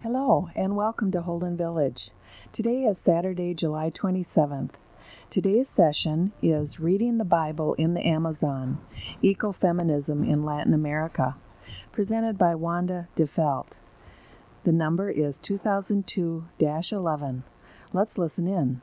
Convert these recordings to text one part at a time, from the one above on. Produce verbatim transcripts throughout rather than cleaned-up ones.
Hello and welcome to Holden Village. Today is Saturday, July twenty-seventh. Today's session is Reading the Bible in the Amazon, Ecofeminism in Latin America, presented by Wanda DeFelt. The number is two thousand two dash eleven. Let's listen in.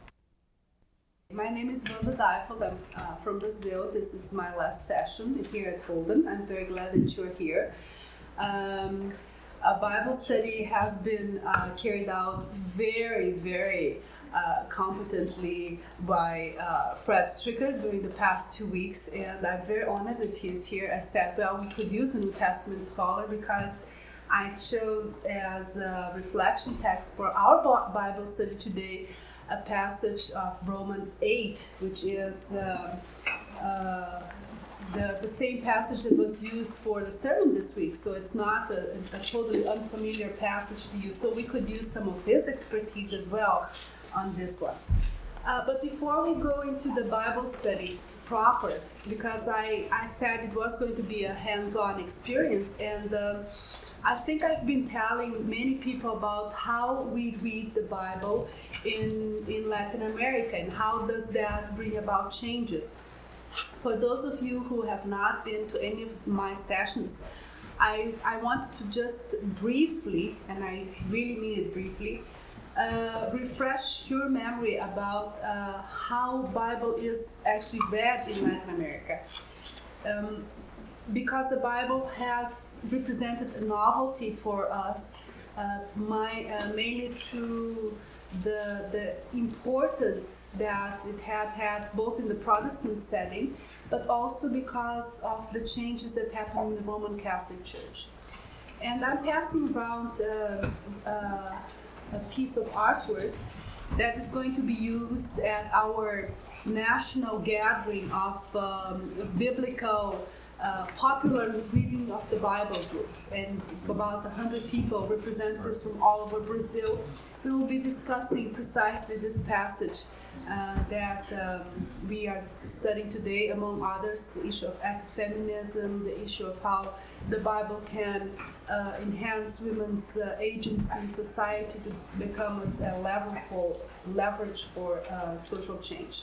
My name is Wanda DeFelt. I'm uh, from Brazil. This is my last session here at Holden. I'm very glad that you're here. Um, A Bible study has been uh, carried out very, very uh, competently by uh, Fred Stricker during the past two weeks, and I'm very honored that he is here. I said, well, we could use a New Testament scholar because I chose as a reflection text for our Bible study today a passage of Romans eight, which is uh, uh, The, the same passage that was used for the sermon this week, so it's not a, a totally unfamiliar passage to you. So we could use some of his expertise as well on this one. Uh, but before we go into the Bible study proper, because I, I said it was going to be a hands-on experience, and uh, I think I've been telling many people about how we read the Bible in, in Latin America and how does that bring about changes. For those of you who have not been to any of my sessions, I, I wanted to just briefly, and I really mean it briefly, uh, refresh your memory about uh, how Bible is actually read in Latin America. Um, because the Bible has represented a novelty for us, uh, my, uh, mainly through the, the importance that it had had both in the Protestant setting, but also because of the changes that happened in the Roman Catholic Church. And I'm passing around uh, uh, a piece of artwork that is going to be used at our national gathering of um, biblical uh, popular reading of the Bible groups. And about one hundred people, representatives from all over Brazil, we will be discussing precisely this passage uh, that um, we are studying today, among others, the issue of ecofeminism, the issue of how the Bible can uh, enhance women's uh, agency in society to become a level for, leverage for uh, social change.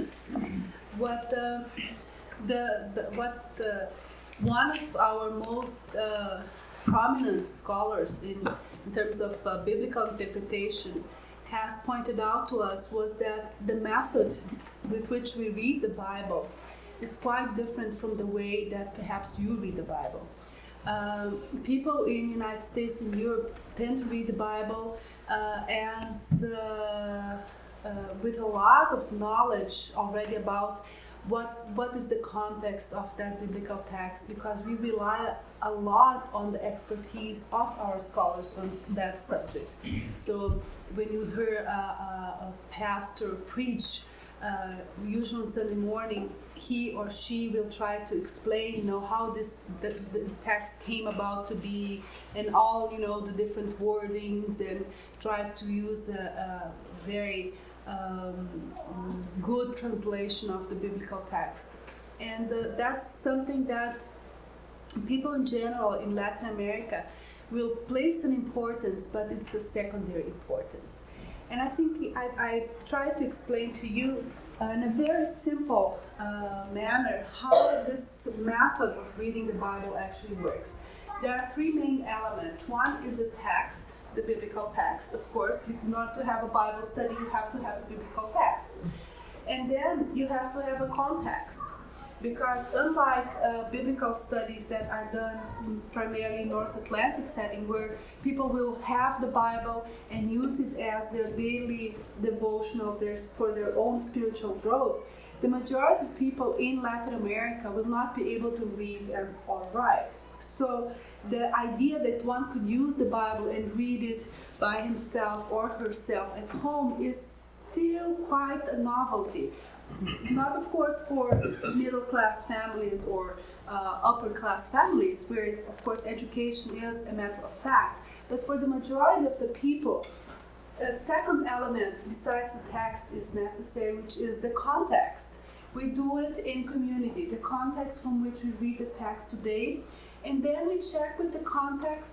What uh, the, the what uh, one of our most uh, prominent scholars in, in terms of uh, biblical interpretation has pointed out to us was that the method with which we read the Bible is quite different from the way that perhaps you read the Bible. Um, people in the United States and Europe tend to read the Bible uh, as uh, uh, with a lot of knowledge already about what what is the context of that biblical text, because we rely a lot on the expertise of our scholars on that subject. So when you hear a, a, a pastor preach, uh, usually on Sunday morning, he or she will try to explain, you know, how this the, the text came about to be, and all, you know, the different wordings, and try to use a, a very um, good translation of the biblical text. And uh, that's something that people in general in Latin America will place an importance, but it's a secondary importance. And I think I, I try to explain to you uh, in a very simple uh, manner how this method of reading the Bible actually works. There are three main elements. One is the text, the biblical text. Of course, in order to have a Bible study, you have to have a biblical text. And then you have to have a context. Because unlike uh, biblical studies that are done in primarily North Atlantic setting, where people will have the Bible and use it as their daily devotional their, for their own spiritual growth, the majority of people in Latin America will not be able to read and, or write. So the idea that one could use the Bible and read it by himself or herself at home is still quite a novelty. Not, of course, for middle-class families or uh, upper-class families, where, of course, education is a matter of fact. But for the majority of the people, a second element besides the text is necessary, which is the context. We do it in community, the context from which we read the text today, and then we check with the context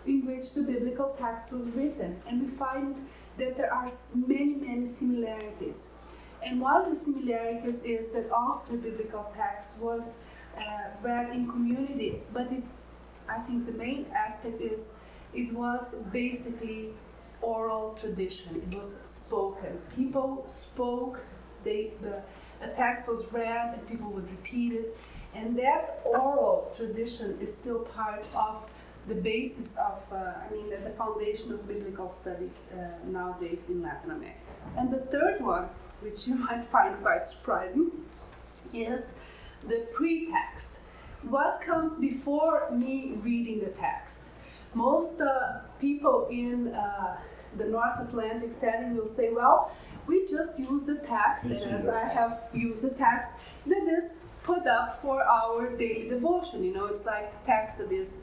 in which the biblical text was written. And we find that there are many, many similarities. And one of the similarities is that also the biblical text was uh, read in community, but it, I think the main aspect is it was basically oral tradition. It was spoken. People spoke, they, the, a text was read and people would repeat it. And that oral tradition is still part of the basis of, uh, I mean, the, the foundation of biblical studies uh, nowadays in Latin America. And the third one, which you might find quite surprising, is the pretext. What comes before me reading the text? Most uh, people in uh, the North Atlantic setting will say, well, we just use the text, and as I have used the text, that is put up for our daily devotion. You know, it's like the text that is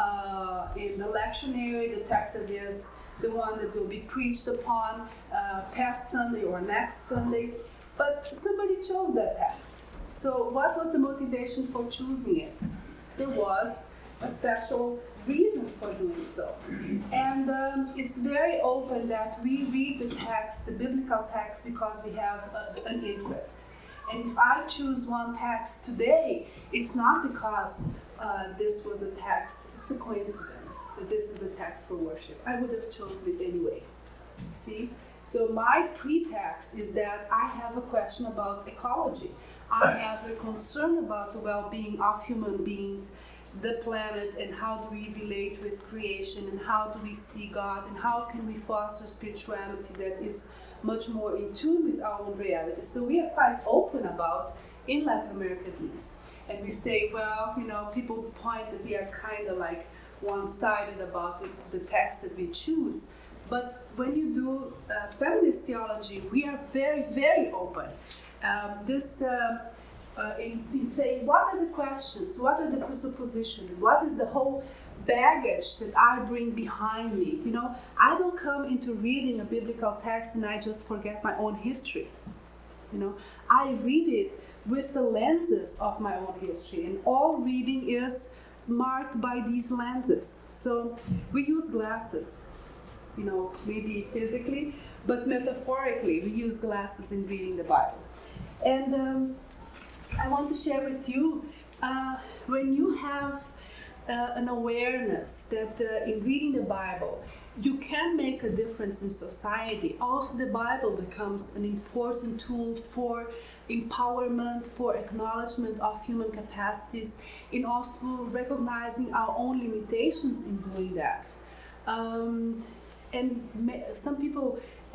uh, in the lectionary, the text that is the one that will be preached upon uh, past Sunday or next Sunday. But somebody chose that text. So what was the motivation for choosing it? There was a special reason for doing so. And um, it's very open that we read the text, the biblical text, because we have uh, an interest. And if I choose one text today, it's not because uh, this was a text, it's a coincidence that this is the text for worship. I would have chosen it anyway. See? So my pretext is that I have a question about ecology. I have a concern about the well-being of human beings, the planet, and how do we relate with creation, and how do we see God, and how can we foster spirituality that is much more in tune with our own reality. So we are quite open about, in Latin America at least. And we say, well, you know, people point that we are kind of like one-sided about the, the text that we choose. But when you do uh, feminist theology, we are very, very open. Um, this, uh, uh, in, in saying, what are the questions, what are the presuppositions, what is the whole baggage that I bring behind me? You know, I don't come into reading a biblical text and I just forget my own history. You know, I read it with the lenses of my own history, and all reading is marked by these lenses. So we use glasses, you know, maybe physically, but metaphorically, we use glasses in reading the Bible. And um, I want to share with you, uh, when you have uh, an awareness that uh, in reading the Bible, you can make a difference in society. Also, the Bible becomes an important tool for empowerment, for acknowledgement of human capacities, in also recognizing our own limitations in doing that. Um, and ma- some people, uh,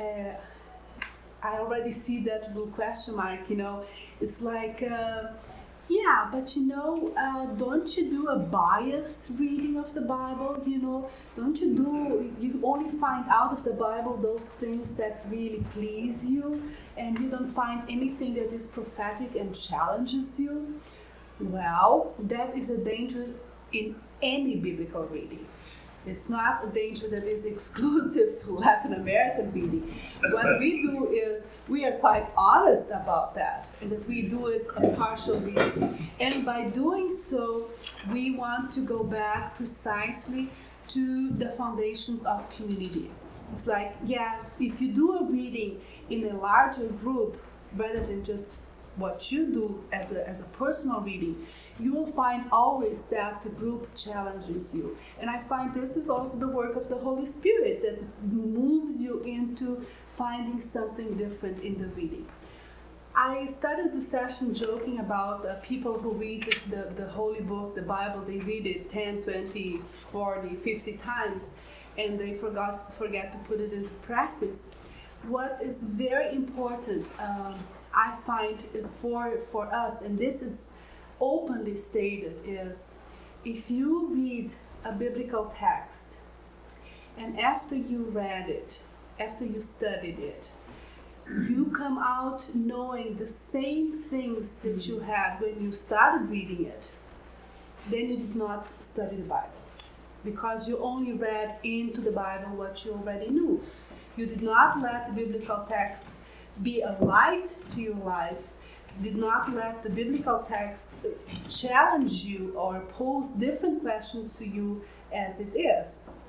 I already see that little question mark, you know, it's like, uh, yeah, but you know, uh, don't you do a biased reading of the Bible, you know? Don't you do, you only find out of the Bible those things that really please you, and you don't find anything that is prophetic and challenges you? Well, that is a danger in any biblical reading. It's not a danger that is exclusive to Latin American reading. What we do is we are quite honest about that, and that we do it a partial reading. And by doing so, we want to go back precisely to the foundations of community. It's like, yeah, if you do a reading in a larger group, rather than just what you do as a, as a personal reading, you will find always that the group challenges you. And I find this is also the work of the Holy Spirit that moves you into finding something different in the reading. I started the session joking about uh, people who read the, the, the Holy Book, the Bible, they read it ten, twenty, forty, fifty times, and they forgot forget to put it into practice. What is very important, um, I find, for, for us, and this is openly stated, is if you read a biblical text and after you read it, after you studied it, you come out knowing the same things that you had when you started reading it, then you did not study the Bible, because you only read into the Bible what you already knew. You did not let the biblical text be a light to your life, did not let the biblical text challenge you or pose different questions to you as it is.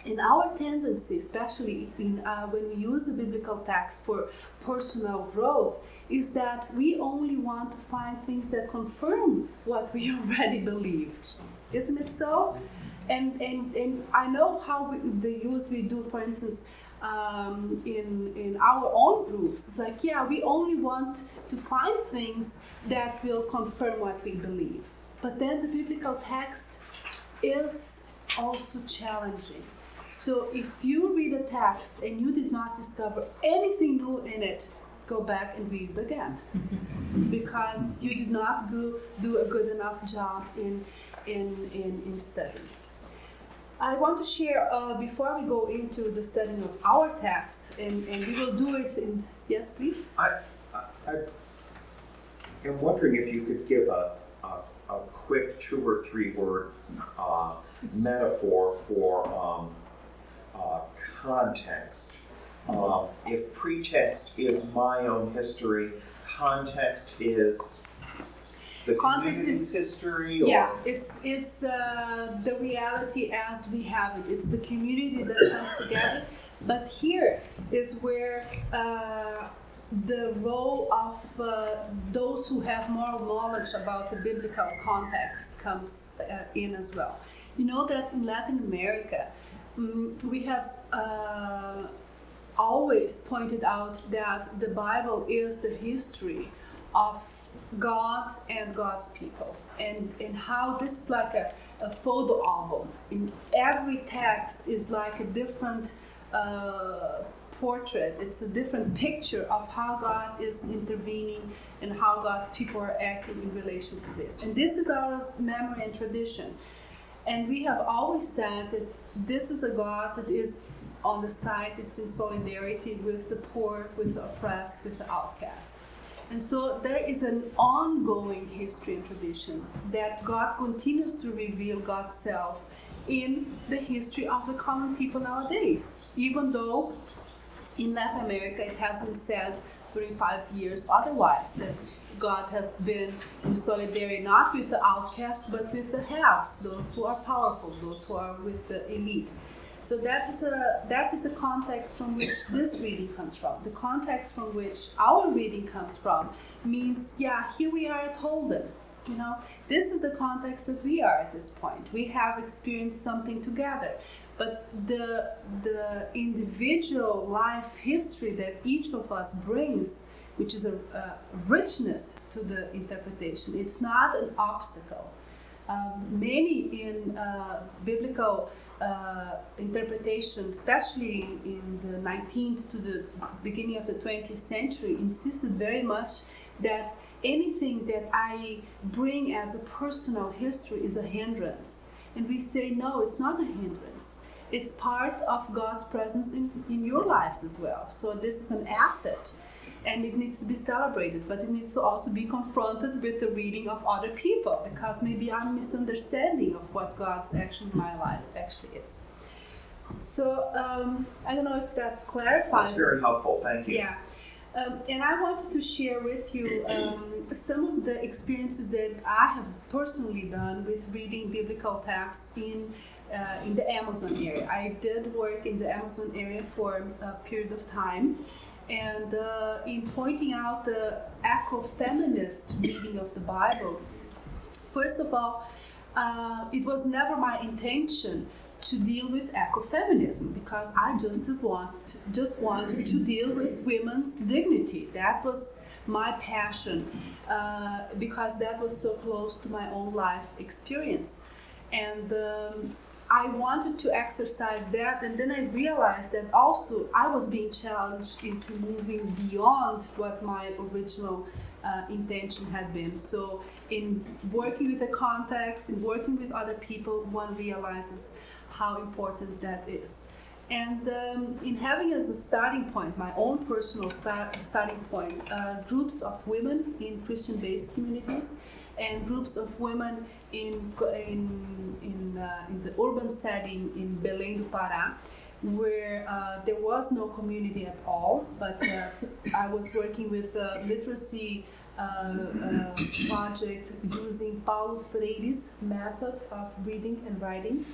And our tendency, especially in, uh, when we use the biblical text for personal growth, is that we only want to find things that confirm what we already believe. Isn't it so? And and, and I know how we, the use we do, for instance, um, in, in our own groups. It's like, yeah, we only want to find things that will confirm what we believe. But then the biblical text is also challenging. So if you read a text and you did not discover anything new in it, go back and read it again. Because you did not go, do a good enough job in, in, in, in studying. I want to share, uh, before we go into the studying of our text, and, and we will do it in, yes, please? I, I, I am wondering if you could give a, a, a quick two or three word uh, metaphor for um, uh, context. Um, if pretext is my own history, context is the Context community's is, history? Or? Yeah, it's it's uh, the reality as we have it. It's the community that comes together. But here is where uh, the role of uh, those who have more knowledge about the biblical context comes uh, in as well. You know that in Latin America, um, we have uh, always pointed out that the Bible is the history of God and God's people, and, and how this is like a, a photo album. In every text is like a different uh, portrait, it's a different picture of how God is intervening and how God's people are acting in relation to this. And this is our memory and tradition. And we have always said that this is a God that is on the side, it's in solidarity with the poor, with the oppressed, with the outcast. And so there is an ongoing history and tradition that God continues to reveal God's self in the history of the common people nowadays. Even though in Latin America it has been said during five years otherwise, that God has been in solidarity not with the outcast but with the haves, those who are powerful, those who are with the elite. So that is a that is the context from which this reading comes from. The context from which our reading comes from means, yeah, here we are at Holden. You know, this is the context that we are at this point. We have experienced something together. But the the individual life history that each of us brings, which is a, a richness to the interpretation, it's not an obstacle. Um, many in uh, biblical Uh, interpretation, especially in the nineteenth to the beginning of the twentieth century, insisted very much that anything that I bring as a personal history is a hindrance. And we say, no, it's not a hindrance. It's part of God's presence in, in your lives as well. So this is an asset. And it needs to be celebrated, but it needs to also be confronted with the reading of other people, because maybe I'm misunderstanding of what God's action in my life actually is. So um, I don't know if that clarifies. That's very helpful, thank you. Yeah, um, and I wanted to share with you um, some of the experiences that I have personally done with reading biblical texts in uh, in the Amazon area. I did work in the Amazon area for a period of time. And uh, in pointing out the ecofeminist reading of the Bible, first of all, uh, it was never my intention to deal with ecofeminism, because I just want to, just wanted to deal with women's dignity. That was my passion, uh, because that was so close to my own life experience. And um, I wanted to exercise that, and then I realized that also I was being challenged into moving beyond what my original uh, intention had been. So in working with the context, in working with other people, one realizes how important that is. And um, in having as a starting point, my own personal start, starting point, uh, groups of women in Christian-based communities, and groups of women in in in, uh, in the urban setting in Belém do Pará, where uh, there was no community at all, but uh, I was working with a literacy uh, uh, project using Paulo Freire's method of reading and writing.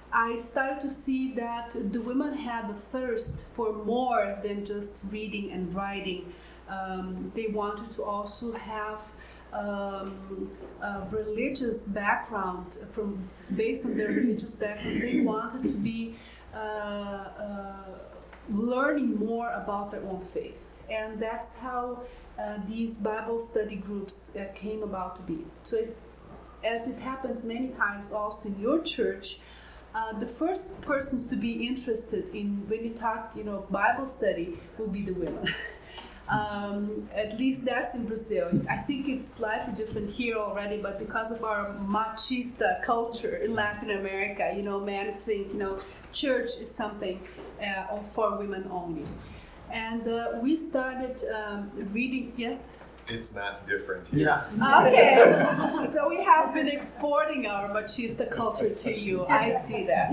I started to see that the women had a thirst for more than just reading and writing. Um, they wanted to also have um, a religious background. From based on their religious background, they wanted to be uh, uh, learning more about their own faith, and that's how uh, these Bible study groups uh, came about to be. So, it, as it happens many times also in your church. Uh, the first persons to be interested in when you talk, you know, Bible study will be the women. um, at least that's in Brazil. I think it's slightly different here already, but because of our machista culture in Latin America, you know, men think, you know, church is something uh, for women only. And uh, we started um, reading. Yes. It's not different here. Yeah. Okay. So we have been exporting our machista culture to you. I see that.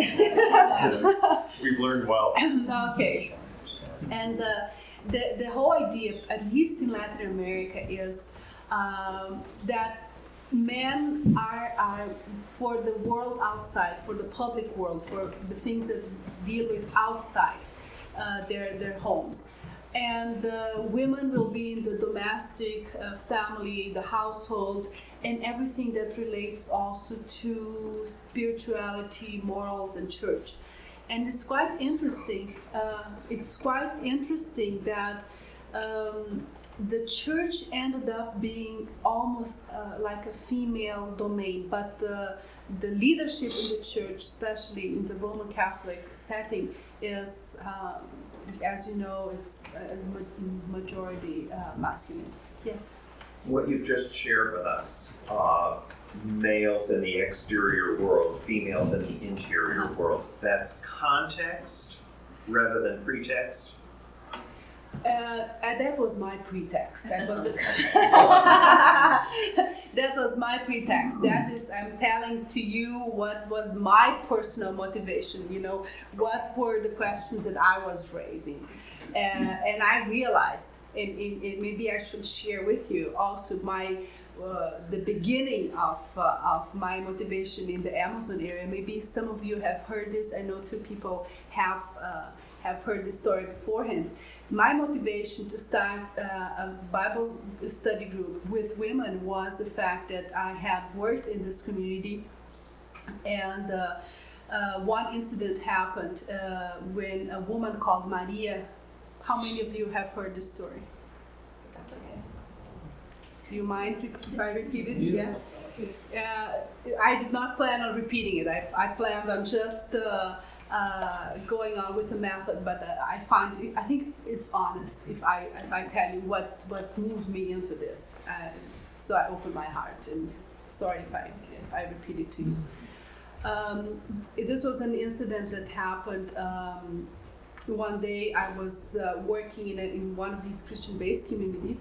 We've learned well. Okay. And uh, the, the whole idea, at least in Latin America, is um, that men are, are, for the world outside, for the public world, for the things that deal with outside uh, their, their homes. And uh, women will be in the domestic uh, family, the household, and everything that relates also to spirituality, morals, and church. And it's quite interesting. Uh, it's quite interesting that um, the church ended up being almost uh, like a female domain, but the the leadership in the church, especially in the Roman Catholic setting, is, um, as you know, it's a majority uh, masculine. Yes? What you've just shared with us, uh, males in the exterior world, females in the interior uh-huh. world, that's context rather than pretext? Uh, and that was my pretext. That was the that was my pretext. That is, I'm telling to you what was my personal motivation. You know, what were the questions that I was raising, uh, and I realized, and, and, and maybe I should share with you also my uh, the beginning of uh, of my motivation in the Amazon area. Maybe some of you have heard this. I know two people have uh, have heard this story beforehand. My motivation to start uh, a Bible study group with women was the fact that I had worked in this community, and uh, uh, one incident happened uh, when a woman called Maria. How many of you have heard this story? That's okay. Do you mind if I repeat it? Yeah. Uh, I did not plan on repeating it. I, I planned on just uh, uh, going on with the method, but uh, I find it, I think it's honest if I if I tell you what what moves me into this. Uh, so I open my heart, and sorry if I if I repeat it to you. Um, it, this was an incident that happened. Um, one day I was uh, working in a, in one of these Christian-based communities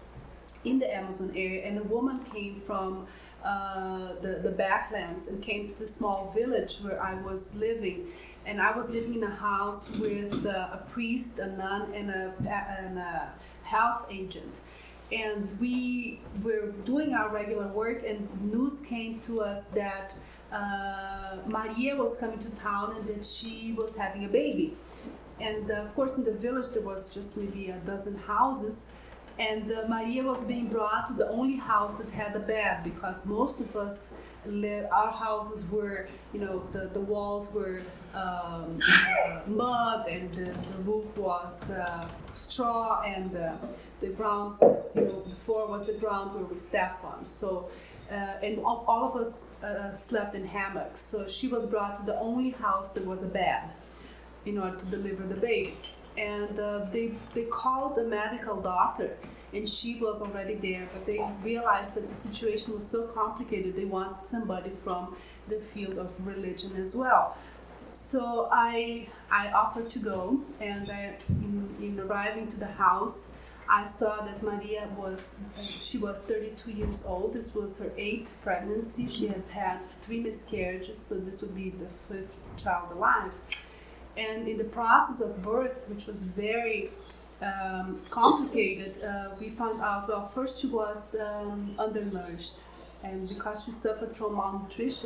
in the Amazon area, and a woman came from uh, the, the backlands and came to the small village where I was living. And I was living in a house with uh, a priest, a nun, and a, and a health agent. And we were doing our regular work, and news came to us that uh, Maria was coming to town and that she was having a baby. And uh, of course in the village there was just maybe a dozen houses. And uh, Maria was being brought to the only house that had a bed, because most of us, our houses were, you know, the, the walls were um, uh, mud, and the, the roof was uh, straw, and uh, the ground, you know, the floor was the ground where we stepped on. So, uh, and all, all of us uh, slept in hammocks. So she was brought to the only house that was a bed in order to deliver the baby. And uh, they they called a medical doctor, and she was already there, but they realized that the situation was so complicated, they wanted somebody from the field of religion as well. So I I offered to go, and I, in, in arriving to the house, I saw that Maria was, she was thirty-two years old. This was her eighth pregnancy. She had had three miscarriages, so this would be the fifth child alive. And in the process of birth, which was very um, complicated, uh, we found out, well, first she was um, undernourished. And because she suffered from malnutrition,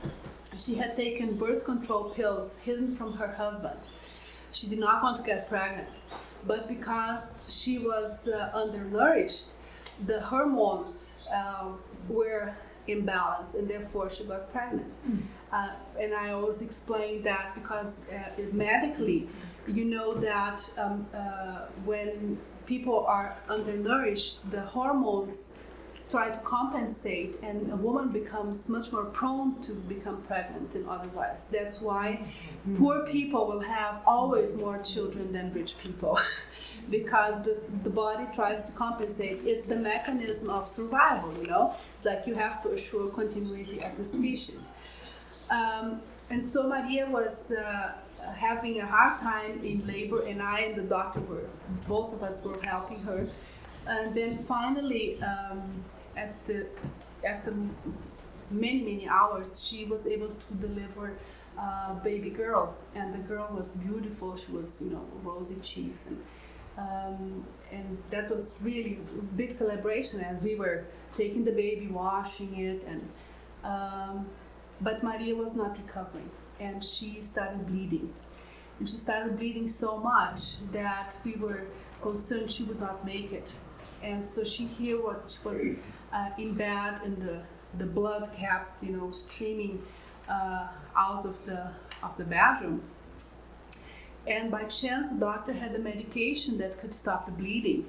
She had taken birth control pills hidden from her husband. She did not want to get pregnant, but because she was uh, undernourished, the hormones uh, were imbalanced, and therefore she got pregnant. Mm. Uh, and I always explain that because uh, medically, you know that um, uh, when people are undernourished, the hormones try to compensate, and a woman becomes much more prone to become pregnant than otherwise. That's why mm-hmm. poor people will have always more children than rich people, because the, the body tries to compensate. It's a mechanism of survival, you know? It's like you have to assure continuity of the species. Um, and so Maria was uh, having a hard time in labor, and I and the doctor were, both of us were helping her. And then finally, um, at the after many many hours, she was able to deliver a baby girl, and the girl was beautiful. She was, you know, rosy cheeks, and um, and that was really a big celebration as we were taking the baby, washing it, and um, but Maria was not recovering, and she started bleeding, and she started bleeding so much that we were concerned she would not make it. And so she here was, was uh, in bed, and the, the blood kept, you know, streaming uh, out of the of the bedroom. And by chance, the doctor had a medication that could stop the bleeding.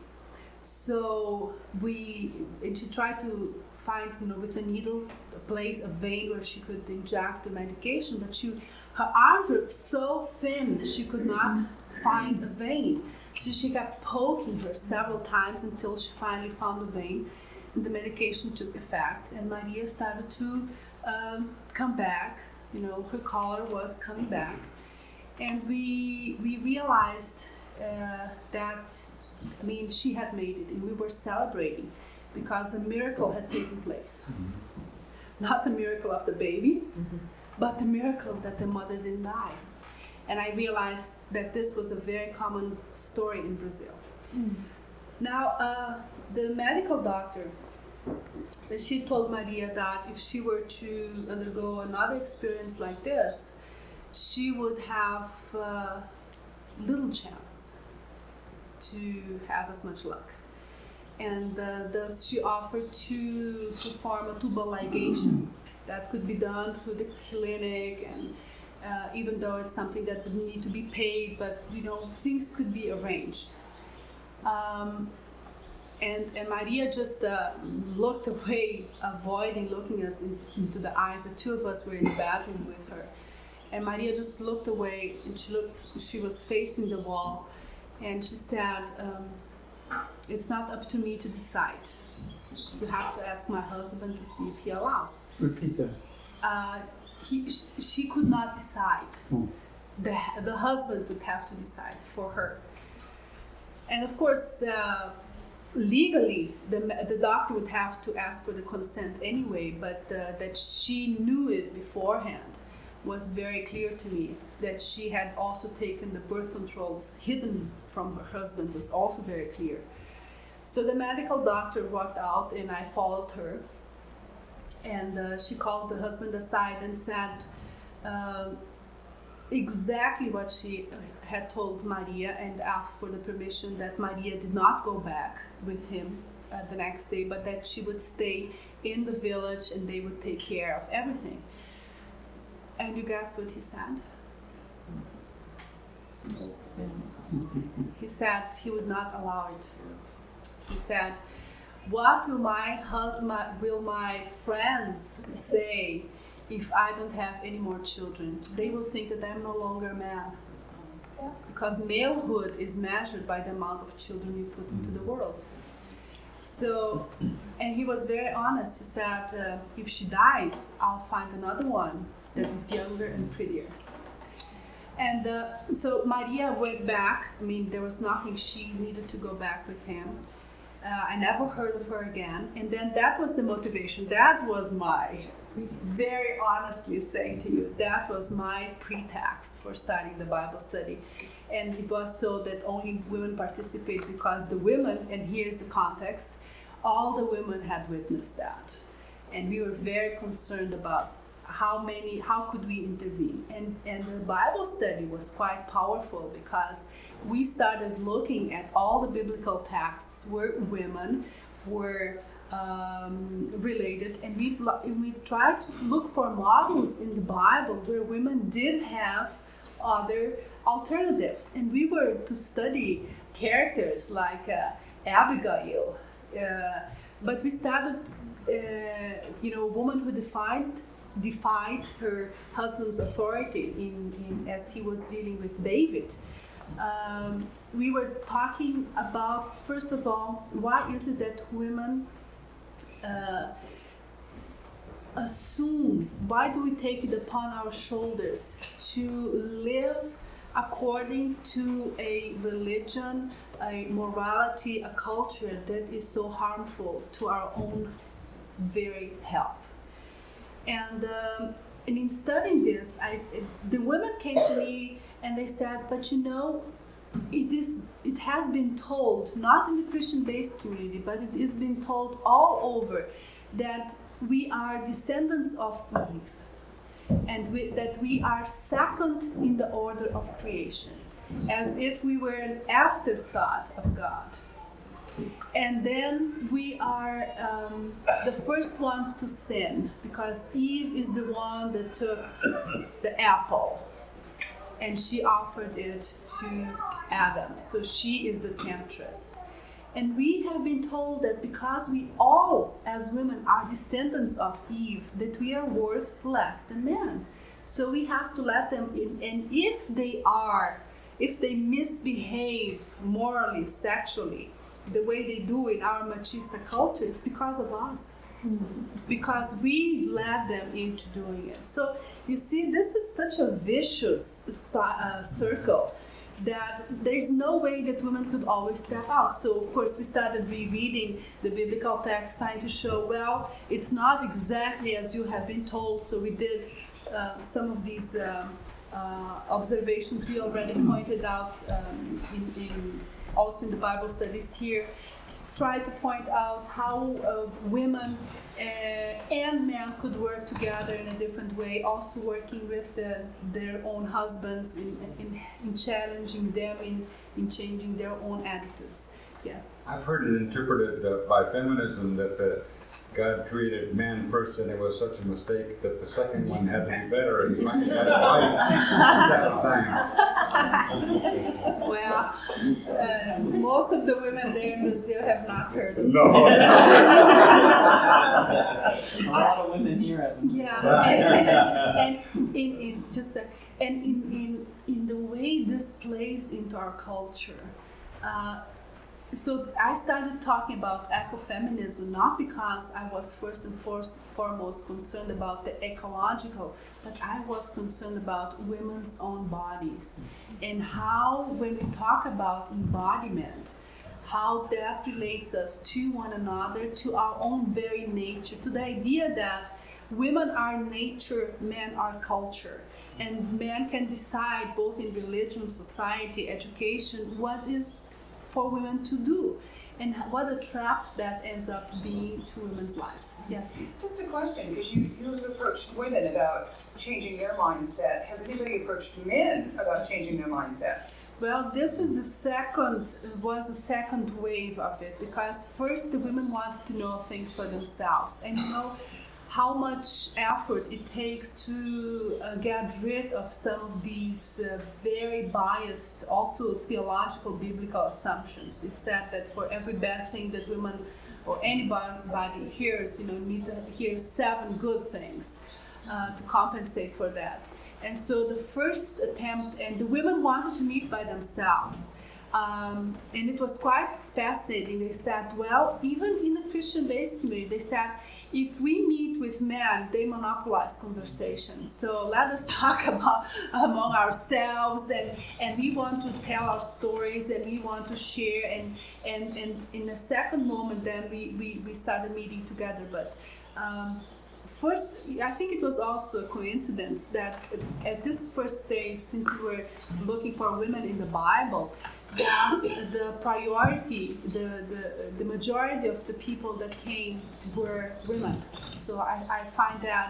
So we, and she tried to find, you know, with a needle, a place, a vein where she could inject the medication, but she, her arms were so thin she could not find a vein. So she kept poking her several times until she finally found a vein, and the medication took effect, and Maria started to um, come back. You know, her color was coming back, and we we realized uh, that, I mean, she had made it, and we were celebrating because a miracle had taken place. Not the miracle of the baby, mm-hmm. but the miracle that the mother didn't die. And I realized that this was a very common story in Brazil. Mm. Now, uh, the medical doctor, she told Maria that if she were to undergo another experience like this, she would have uh, little chance to have as much luck. And uh, thus she offered to perform a tubal ligation that could be done through the clinic, and Uh, even though it's something that would need to be paid, but, you know, things could be arranged. Um, and, and Maria just uh, looked away, avoiding looking us in, into the eyes. The two of us were in the bathroom with her. And Maria just looked away, and she looked, she was facing the wall, and she said, um, it's not up to me to decide. You have to ask my husband to see if he allows. Repeat that. Uh, He, she could not decide. Hmm. The, the husband would have to decide for her. And of course, uh, legally, the, the doctor would have to ask for the consent anyway, but uh, that she knew it beforehand was very clear to me. That she had also taken the birth controls hidden from her husband was also very clear. So the medical doctor walked out, and I followed her. And uh, she called the husband aside and said uh, exactly what she had told Maria, and asked for the permission that Maria did not go back with him uh, the next day, but that she would stay in the village and they would take care of everything. And you guess what he said? He said he would not allow it. He said, What will my husband, will my friends say if I don't have any more children? They will think that I'm no longer a man. Yeah. Because malehood is measured by the amount of children you put into the world. So, and he was very honest. He said, uh, if she dies, I'll find another one that is younger and prettier. And uh, so Maria went back. I mean, there was nothing she needed to go back with him. Uh, I never heard of her again. And then that was the motivation. That was my, very honestly saying to you, that was my pretext for starting the Bible study. And it was so that only women participate, because the women, and here's the context, all the women had witnessed that. And we were very concerned about how many, how could we intervene? And, and the Bible study was quite powerful because we started looking at all the biblical texts where women were um, related, and we we tried to look for models in the Bible where women did have other alternatives, and we were to study characters like uh, Abigail, uh, but we started, uh, you know, a woman who defied defied her husband's authority in, in as he was dealing with David. Um, we were talking about, first of all, why is it that women uh, assume, why do we take it upon our shoulders to live according to a religion, a morality, a culture that is so harmful to our own very health? And, um, and in studying this, I, it, the women came to me and they said, but you know, it is it has been told, not in the Christian-based community, but it is been told all over that we are descendants of Eve, and we, that we are second in the order of creation, as if we were an afterthought of God. And then we are um, the first ones to sin, because Eve is the one that took the apple and she offered it to Adam. So she is the temptress. And we have been told that because we all, as women, are descendants of Eve, that we are worth less than men. So we have to let them in. And if they are, if they misbehave morally, sexually, the way they do in our machista culture, it's because of us. Mm-hmm. Because we led them into doing it. So you see, this is such a vicious uh, circle that there's no way that women could always step out. So of course we started rereading the biblical text, trying to show, well, it's not exactly as you have been told. So we did uh, some of these um, uh, observations we already pointed out um, in, in also in the Bible studies here, try to point out how uh, women uh, and men could work together in a different way, also working with the, their own husbands in, in, in challenging them, in, in changing their own attitudes. Yes? I've heard it interpreted uh, by feminism that uh, God created man first and it was such a mistake that the second one had to be better, and finally got it right. Well, uh, most of the women there in Brazil have not heard of it. No. A lot of women here haven't. Yeah, and, and in, in just uh, and in, in in the way this plays into our culture. Uh, So I started talking about ecofeminism not because I was first and foremost concerned about the ecological, but I was concerned about women's own bodies and how, when we talk about embodiment, how that relates us to one another, to our own very nature, to the idea that women are nature, men are culture. And men can decide, both in religion, society, education, what is for women to do, and what a trap that ends up being to women's lives. Yes, please. Just a question, because you, you approached women about changing their mindset. Has anybody approached men about changing their mindset? Well, this is the second, was the second wave of it, because first the women wanted to know things for themselves, and you know how much effort it takes to uh, get rid of some of these uh, very biased, also theological, biblical assumptions. It's said that for every bad thing that women or anybody hears, you know, need to hear seven good things uh, to compensate for that. And so the first attempt, and the women wanted to meet by themselves. Um, and it was quite fascinating. They said, well, even in the Christian-based community, they said, if we meet with men, they monopolize conversation. So let us talk about among ourselves, and, and we want to tell our stories, and we want to share. And, and, and in a second moment, then we, we, we started meeting together. But um, first, I think it was also a coincidence that at this first stage, since we were looking for women in the Bible, that the priority, the, the, the majority of the people that came were women. So I, I find that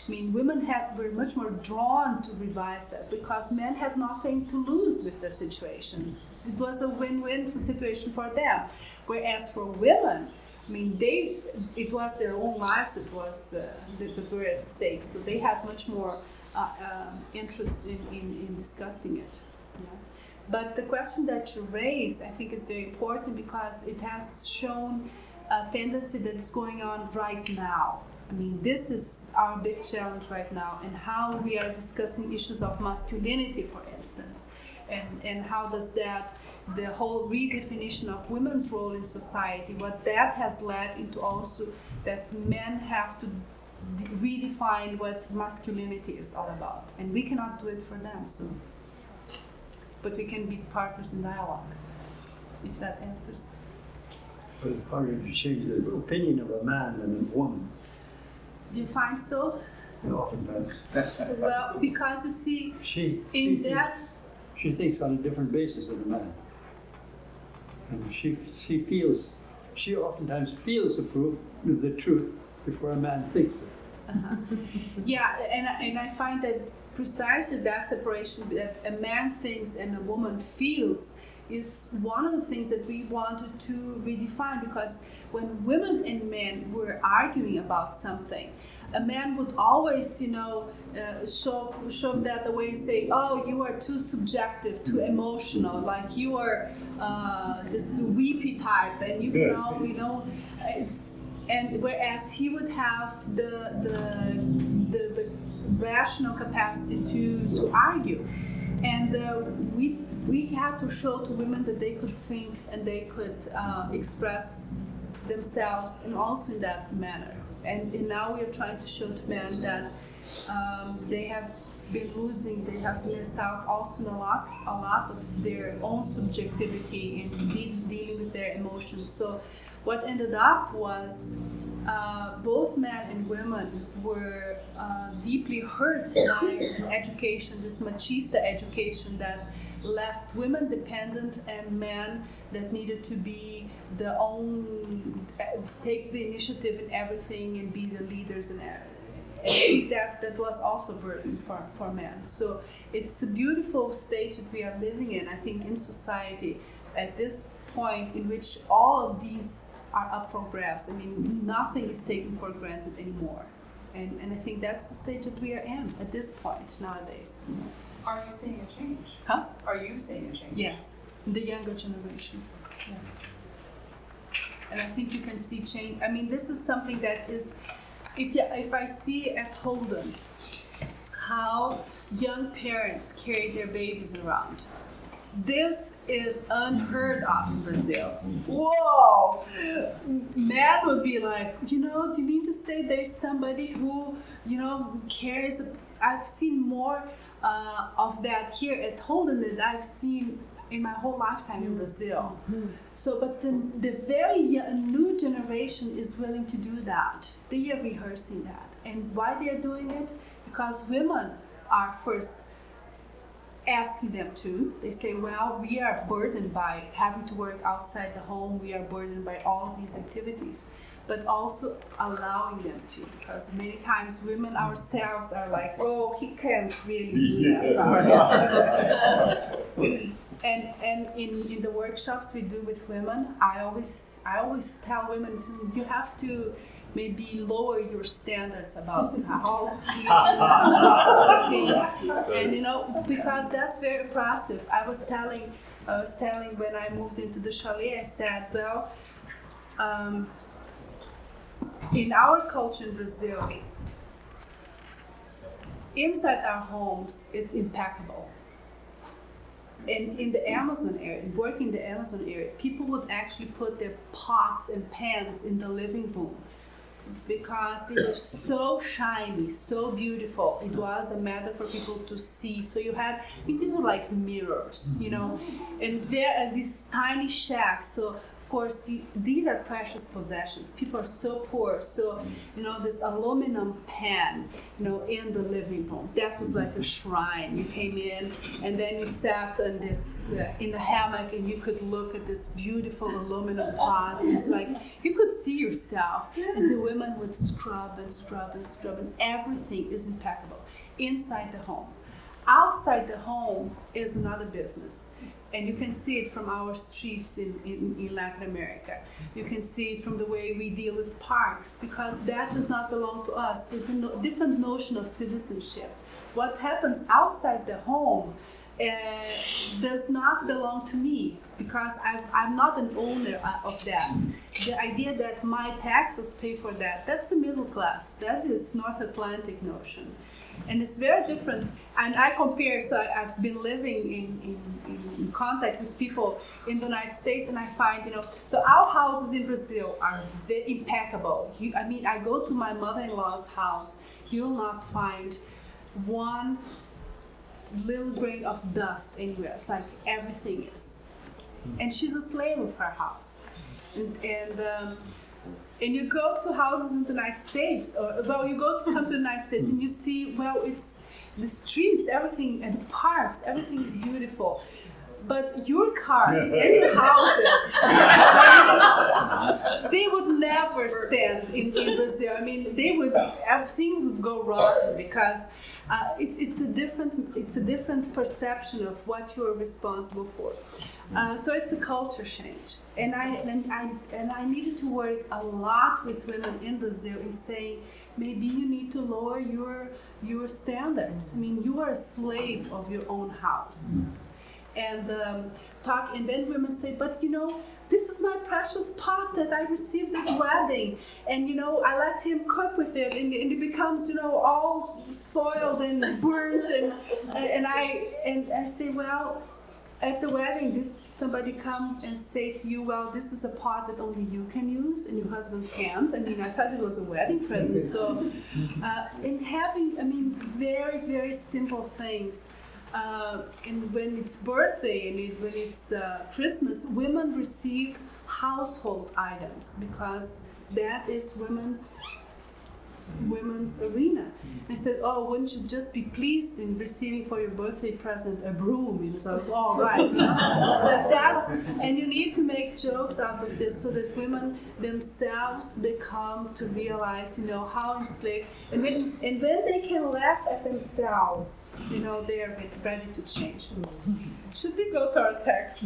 I mean, women had were much more drawn to revise that because men had nothing to lose with the situation. It was a win-win situation for them. Whereas for women, I mean, they it was their own lives that was uh, that, that were at stake. So they had much more uh, uh, interest in, in, in discussing it. Yeah. But the question that you raise, I think, is very important because it has shown a tendency that is going on right now. I mean, this is our big challenge right now, and how we are discussing issues of masculinity, for instance, and, and how does that, the whole redefinition of women's role in society, what that has led into also that men have to de- redefine what masculinity is all about, and we cannot do it for them, so. But we can be partners in dialogue, if that answers. But it's harder to change the opinion of a man than a woman. Do you find so? Oftentimes. Well, because you see, She, in she that, thinks, she thinks on a different basis than a man. And she, she feels, she oftentimes feels the proof, the truth, before a man thinks it. uh-huh. yeah, and, I- and I find that precisely that separation that a man thinks and a woman feels is one of the things that we wanted to redefine, because when women and men were arguing about something, a man would always, you know, uh, shove, shove that away and say, oh, you are too subjective, too emotional, like you are uh, this weepy type, and you know, we know, it's, and whereas he would have the, the, the, the rational capacity to, to argue. And uh, we we had to show to women that they could think and they could uh, express themselves, and also in that manner. And, and now we are trying to show to men that um, they have been losing, they have missed out also in a lot, a lot of their own subjectivity in de- dealing with their emotions. So what ended up was uh, both men and women were uh, deeply hurt by education, this machista education that left women dependent and men that needed to be the own, uh, take the initiative in everything and be the leaders in everything. And I think that, that was also a burden for, for men. So it's a beautiful stage that we are living in, I think, in society at this point in which all of these are up for grabs. I mean, nothing is taken for granted anymore. And, and I think that's the stage that we are in at this point nowadays. Are you seeing a change? Huh? Are you seeing a change? Yes, the younger generations. Yeah. And I think you can see change. I mean, this is something that is, if you, if I see at Holden how young parents carry their babies around, this is unheard of in Brazil. Whoa! Man would be like, you know, do you mean to say there's somebody who, you know, carries a, I've seen more uh, of that here at Holden than I've seen in my whole lifetime in Brazil. Mm-hmm. So, but the, the very young, new generation is willing to do that. They are rehearsing that. And why they are doing it? Because women are first asking them to. They say, well, we are burdened by having to work outside the home. We are burdened by all of these activities. But also allowing them to, because many times women ourselves are like, oh, he can't really do that. and and in, in the workshops we do with women, I always I always tell women, you have to maybe lower your standards about housekeeping, and you know, because that's very oppressive. I was telling I was telling when I moved into the chalet, I said, well, um, in our culture in Brazil, inside our homes, it's impeccable. And in the Amazon area, working in the Amazon area, people would actually put their pots and pans in the living room because they were so shiny, so beautiful. It was a matter for people to see. So you had, I mean, these are like mirrors, you know, and there are these tiny shacks. So of course, you, these are precious possessions. People are so poor. So, you know, this aluminum pan, you know, in the living room, that was like a shrine. You came in, and then you sat on this, uh, in the hammock, and you could look at this beautiful aluminum pot. It's like, you could see yourself. And the women would scrub and scrub and scrub, and everything is impeccable inside the home. Outside the home is another business. And you can see it from our streets in, in, in Latin America. You can see it from the way we deal with parks, because that does not belong to us. There's a no, different notion of citizenship. What happens outside the home uh, does not belong to me, because I've, I'm not an owner of that. The idea that my taxes pay for that, that's the middle class. That is North Atlantic notion. And it's very different. And I compare, so I, I've been living in, in, in contact with people in the United States, and I find, you know, so our houses in Brazil are very impeccable. You, I mean, I go to my mother-in-law's house, you'll not find one little grain of dust anywhere. It's like everything is. And she's a slave of her house. And, and um, And you go to houses in the United States, or well, you go to come to the United States, and you see, well, it's the streets, everything, and the parks, everything is beautiful. But your cars and your houses, they would never stand in, in Brazil. I mean, they would, things would go wrong, because uh, it, it's a different, it's a different perception of what you are responsible for. Uh, so it's a culture change. And I, and I and I needed to work a lot with women in Brazil in saying, maybe you need to lower your your standards. I mean, you are a slave of your own house. And um, talk, and then women say, but you know, this is my precious pot that I received at the wedding, and you know, I let him cook with it, and, and it becomes, you know, all soiled and burnt, and and I and I say, well, at the wedding, did somebody come and say to you, well, this is a pot that only you can use and your husband can't? I mean, I thought it was a wedding present. So, uh, in having, I mean, very, very simple things. Uh, and when it's birthday and it, when it's uh, Christmas, women receive household items, because that is women's women's arena. I said, oh, wouldn't you just be pleased in receiving for your birthday present a broom? You know, so, all right. You know? But that's, and you need to make jokes out of this so that women themselves become to realize, you know, how enslaved, and when, and when they can laugh at themselves, you know, they are ready to change. Should we go to our text?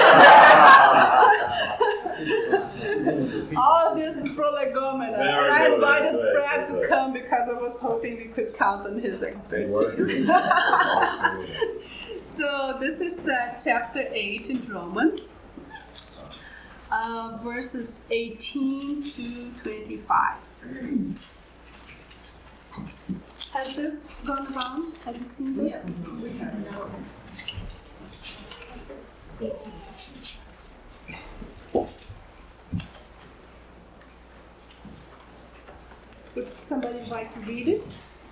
All this is prolegomena, and I invited Fred to come because I was hoping we could count on his expertise. So this is uh, chapter eight in Romans, uh, verses eighteen to twenty-five. Has this gone around? Have you seen this? Yes. Would somebody like to read it?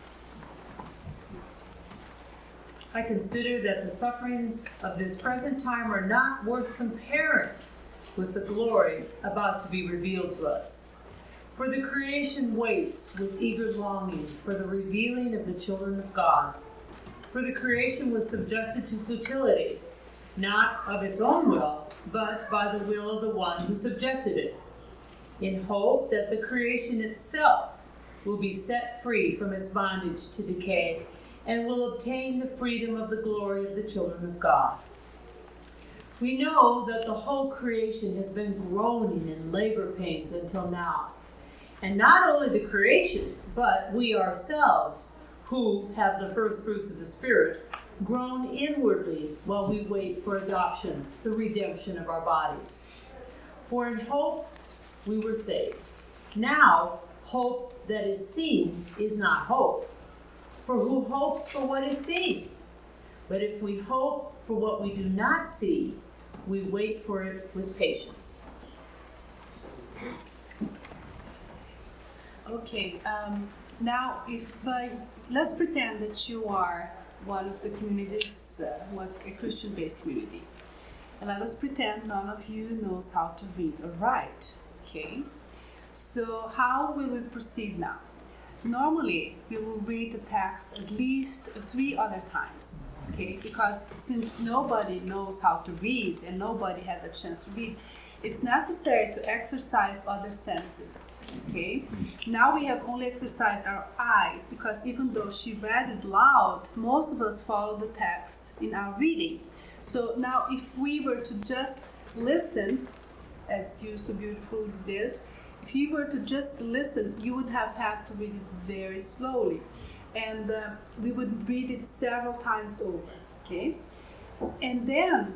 I consider that the sufferings of this present time are not worth comparing with the glory about to be revealed to us. For the creation waits with eager longing for the revealing of the children of God. For the creation was subjected to futility, not of its own will, but by the will of the one who subjected it, in hope that the creation itself will be set free from its bondage to decay, and will obtain the freedom of the glory of the children of God. We know that the whole creation has been groaning in labor pains until now. And not only the creation, but we ourselves, who have the first fruits of the Spirit, groan inwardly while we wait for adoption, the redemption of our bodies. For in hope we were saved. Now, hope that is seen is not hope. For who hopes for what is seen? But if we hope for what we do not see, we wait for it with patience. Okay, um, now if uh, let's pretend that you are one of the communities, uh, what a Christian-based community, And let us pretend none of you knows how to read or write, okay? So how will we proceed now? Normally, we will read the text at least three other times, okay? Because since nobody knows how to read and nobody had a chance to read, it's necessary to exercise other senses, okay? Now we have only exercised our eyes, because even though she read it loud, most of us follow the text in our reading. So now if we were to just listen, as you so beautifully did, if you were to just listen, you would have had to read it very slowly. And uh, we would read it several times over, okay? And then,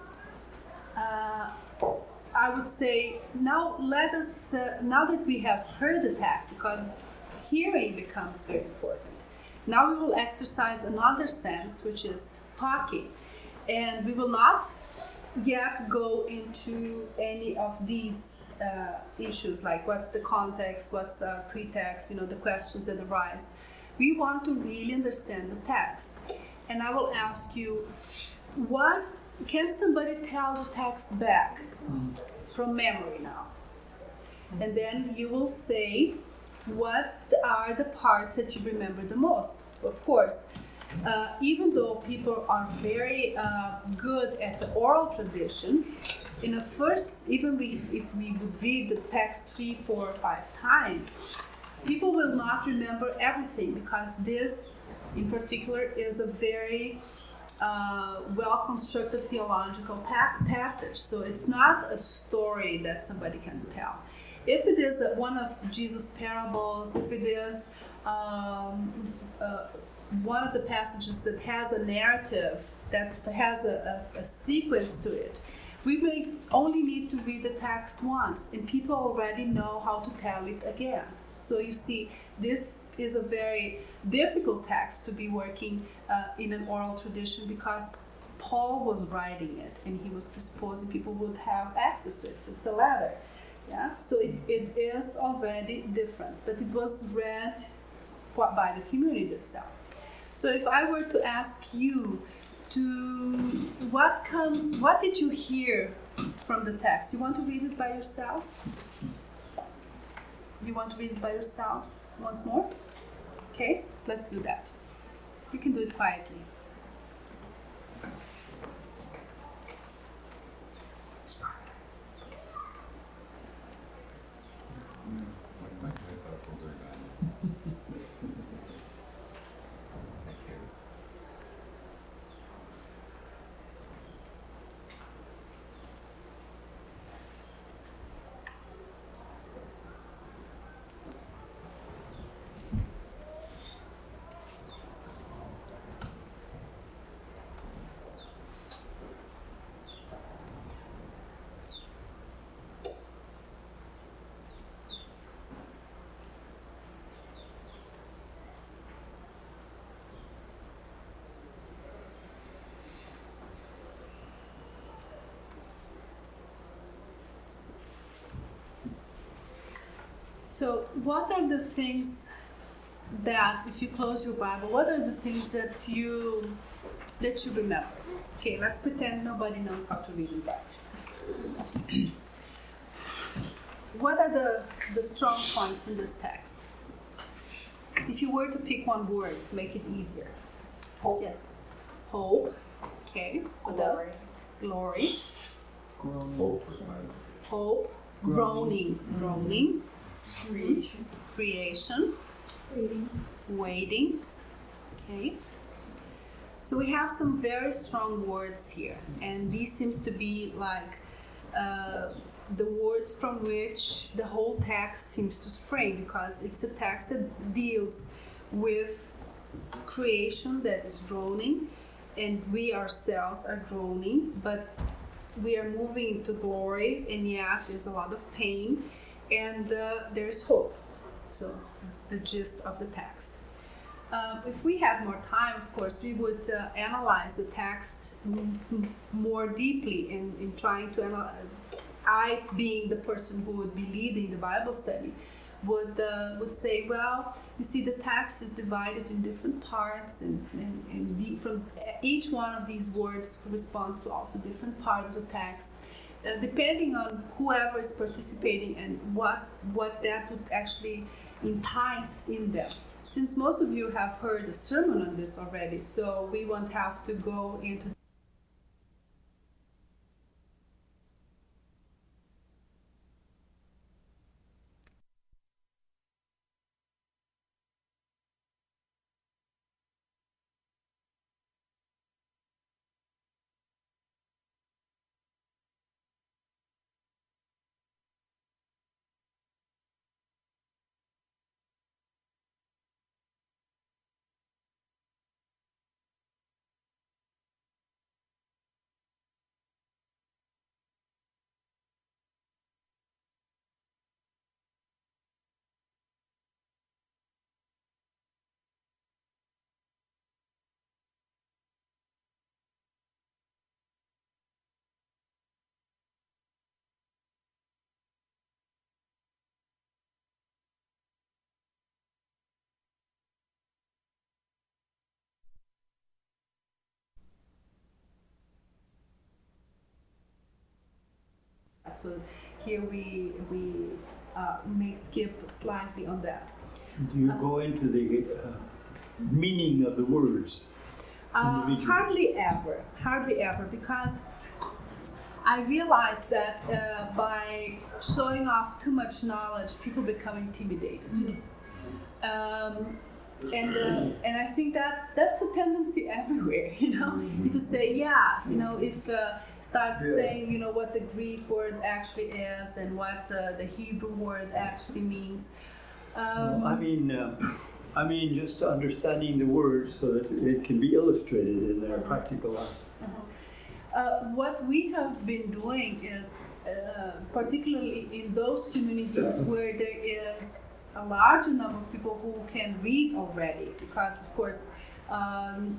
uh, I would say, now let us, uh, now that we have heard the text, because hearing becomes very important, now we will exercise another sense, which is talking. And we will not yet go into any of these uh, issues, like what's the context, what's uh, pretext, you know, the questions that arise. We want to really understand the text. And I will ask you, what can somebody tell the text back from memory now? And then you will say, what are the parts that you remember the most? Of course, uh, even though people are very uh, good at the oral tradition, in the first, even we, if we would read the text three, four, or five times, people will not remember everything, because this, in particular, is a very uh, well-constructed theological pa- passage. So it's not a story that somebody can tell. If it is a, one of Jesus' parables, if it is um, uh, one of the passages that has a narrative, that has a, a, a sequence to it, we may only need to read the text once, and people already know how to tell it again. So you see, this is a very difficult text to be working uh, in an oral tradition, because Paul was writing it, and he was presupposing people would have access to it. So it's a letter, yeah. So it, it is already different, but it was read by the community itself. So if I were to ask you to what comes, what did you hear from the text? You want to read it by yourself? You want to read it by yourself once more? Okay, let's do that. You can do it quietly. So what are the things that, if you close your Bible, what are the things that you that you remember? Okay, let's pretend nobody knows how to read and write. What are the, the strong points in this text? If you were to pick one word, make it easier. Hope. Yes. Hope. Okay. What else? Glory. Hope was mine. Hope. Groaning. Groaning. Creation. Creation. Waiting. Waiting. Okay. So we have some very strong words here, and these seems to be like uh, the words from which the whole text seems to spring, because it's a text that deals with creation that is groaning, and we ourselves are groaning, but we are moving into glory, and yet there's a lot of pain, and uh, there's hope. So the gist of the text. Uh, if we had more time, of course, we would uh, analyze the text m- m- more deeply in, in trying to analyze, I being the person who would be leading the Bible study, would uh, would say, well, you see, the text is divided in different parts, and, and, and the, from each one of these words corresponds to also different part of the text, uh, depending on whoever is participating and what what that would actually entice in them. Since most of you have heard a sermon on this already, so we won't have to go into So here we we uh, may skip slightly on that. Do you go into the uh, meaning of the words? Uh, hardly ever, hardly ever, because I realized that uh, by showing off too much knowledge, people become intimidated. Um, and uh, and I think that that's a tendency everywhere. You know, if you say, yeah, you know, if uh, start yeah. saying, you know, what the Greek word actually is and what uh, the Hebrew word actually means. Um, well, I mean, uh, I mean, just understanding the words so that it can be illustrated in their practical life. Uh-huh. Uh, what we have been doing is, uh, particularly in those communities where there is a larger number of people who can read already, because of course, um,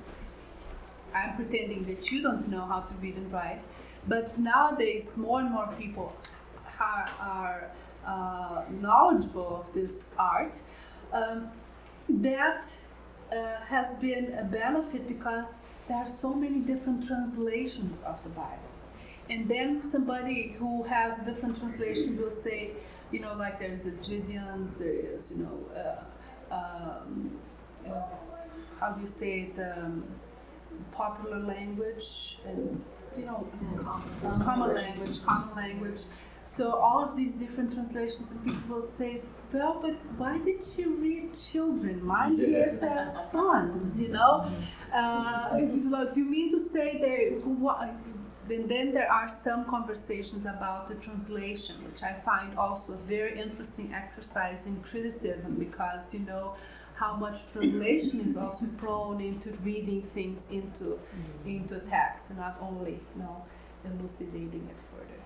I'm pretending that you don't know how to read and write, but nowadays more and more people are, are uh, knowledgeable of this art. Um, that uh, has been a benefit because there are so many different translations of the Bible. And then somebody who has different translation will say, you know, like there's the Gideons, there is, you know, uh, um, uh, how do you say it, um, popular language, and, you know, common, common language, common language. So all of these different translations, and people will say, well, but why did she read children? Mine here says sons, you know? Uh, like, do you mean to say they, what? Then, then there are some conversations about the translation, which I find also a very interesting exercise in criticism, because you know how much translation is also prone into reading things into mm-hmm. into text, and not only you know elucidating it further.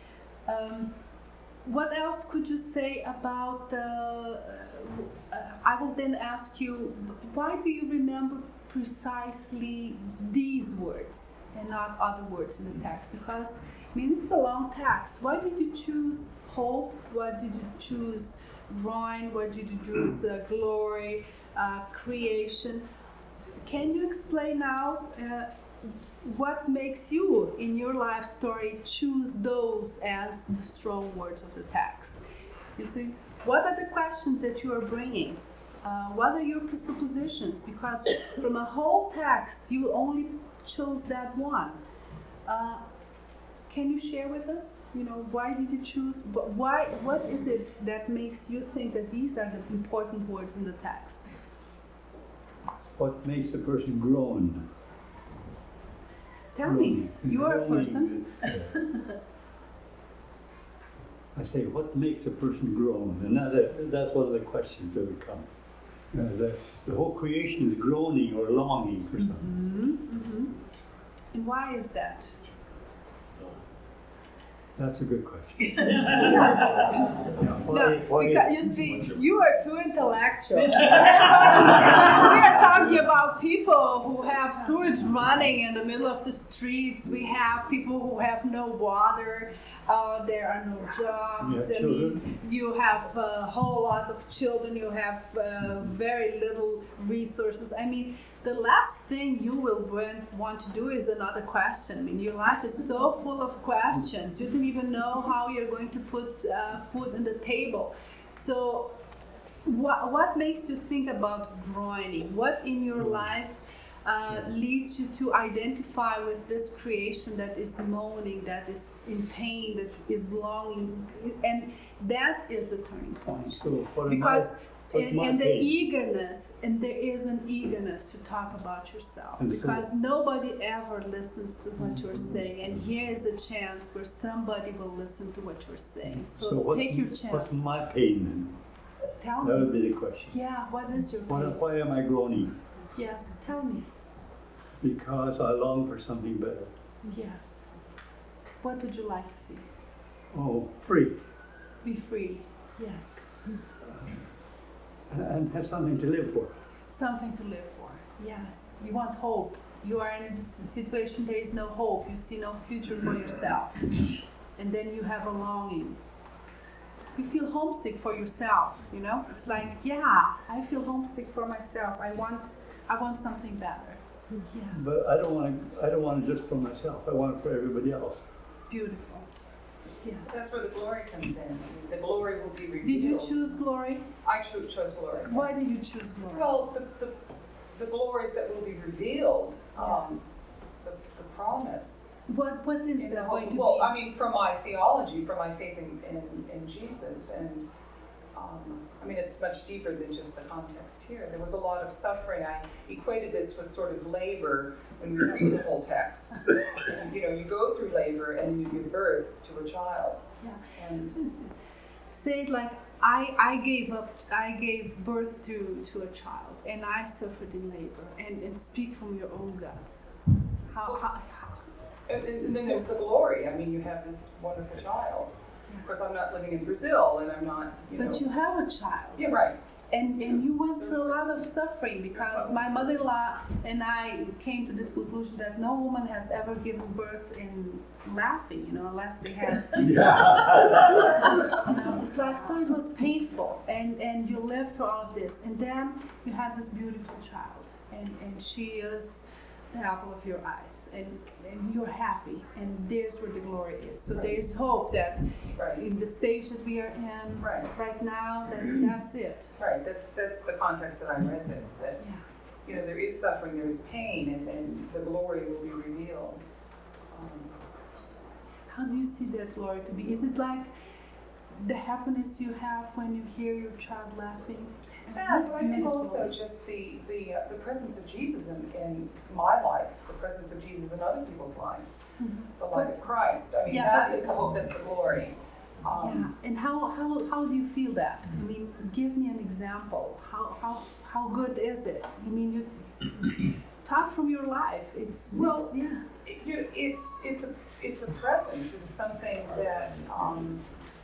Um, what else could you say about the? Uh, I will then ask you, why do you remember precisely these words and not other words in the text? Because, I mean, it's a long text. Why did you choose hope? Why did you choose drawing? Why did you choose uh, glory, uh, creation? Can you explain now uh, what makes you, in your life story, choose those as the strong words of the text? You see, what are the questions that you are bringing? Uh, what are your presuppositions? Because from a whole text, you only chose that one. Uh, can you share with us? You know, why did you choose? But why? What is it that makes you think that these are the important words in the text? What makes a person groan? Tell me, you are a person. I say, what makes a person groan? And that, that's one of the questions that would come. Uh, the, the whole creation is groaning or longing for something. Mm-hmm, mm-hmm. And why is that? That's a good question. No, because you see, you are too intellectual. We are talking about people who have sewage running in the middle of the streets. We have people who have no water. Uh, there are no jobs. You have I children? mean, you have a whole lot of children. You have uh, very little resources. I mean, the last thing you will want, want to do is another question. I mean, your life is so full of questions. You don't even know how you're going to put uh, food on the table. So, what what makes you think about groaning? What in your life uh, leads you to identify with this creation that is moaning, that is in pain, that is longing, and that is the turning point. So what am Because I, what's and, my and the pain? eagerness, and there is an eagerness to talk about yourself, And so- because nobody ever listens to what you're saying, and here is a chance where somebody will listen to what you're saying. So, So what, take your chance. what's my pain then? Tell That me. would be the question. Yeah, what is your Why, pain? why am I groaning? Yes, tell me. Because I long for something better. Yes. What would you like to see? Oh, free. Be free. Yes. And have something to live for. Something to live for. Yes. You want hope. You are in a situation there is no hope. You see no future for yourself. And then you have a longing. You feel homesick for yourself, you know? It's like, yeah, I feel homesick for myself. I want I want something better. Yes. But I don't want to. I don't want it just for myself. I want it for everybody else. Beautiful. Yes. That's where the glory comes in. I mean, the glory will be revealed. Did you choose glory? I cho- chose glory. Why did you choose glory? Well, the, the, the glories that will be revealed, um, the, the promise. What what is You that know, going to well, be? I mean, from my theology, from my faith in, in, in Jesus, and um, I mean, it's much deeper than just the context here. There was a lot of suffering. I equated this with sort of labor when we read the whole text. And, you know, you go through labor and you give birth to a child. Yeah. And Say it like I, I gave up I gave birth to, to a child and I suffered in labor, and, and speak from your own guts. How, how, how And, and then there's the glory. I mean, you have this wonderful child. Of course, I'm not living in Brazil, and I'm not, you know. but you have a child. Yeah, right. And and you went through a lot of suffering, because my mother-in-law and I came to this conclusion that no woman has ever given birth in laughing, you know, unless they had. You know, it's like, so it was painful, and and you lived through all of this, and then you had this beautiful child, and and she is the apple of your eyes. And, and you're happy, and there's where the glory is. So Right. there's hope that Right. in the stage that we are in Right. right now, that that's it. Right. That's that's the context that I read this. That Yeah. you know there is suffering, there is pain, and then the glory will be revealed. Um, How do you see that glory to be? Is it like the happiness you have when you hear your child laughing? Yeah, That's but I think beautiful. also just the the uh, the presence of Jesus in, in my life, the presence of Jesus in other people's lives, Mhm. the light of Christ. I mean, Yeah, that but- is the hope, that's the glory. Um, Yeah. And how, how, how do you feel that? I mean, give me an example. How, how, how good is it? I mean, you talk from your life. It's, Well, it's- yeah. it, you, it's it's a it's a presence. It's something that, um,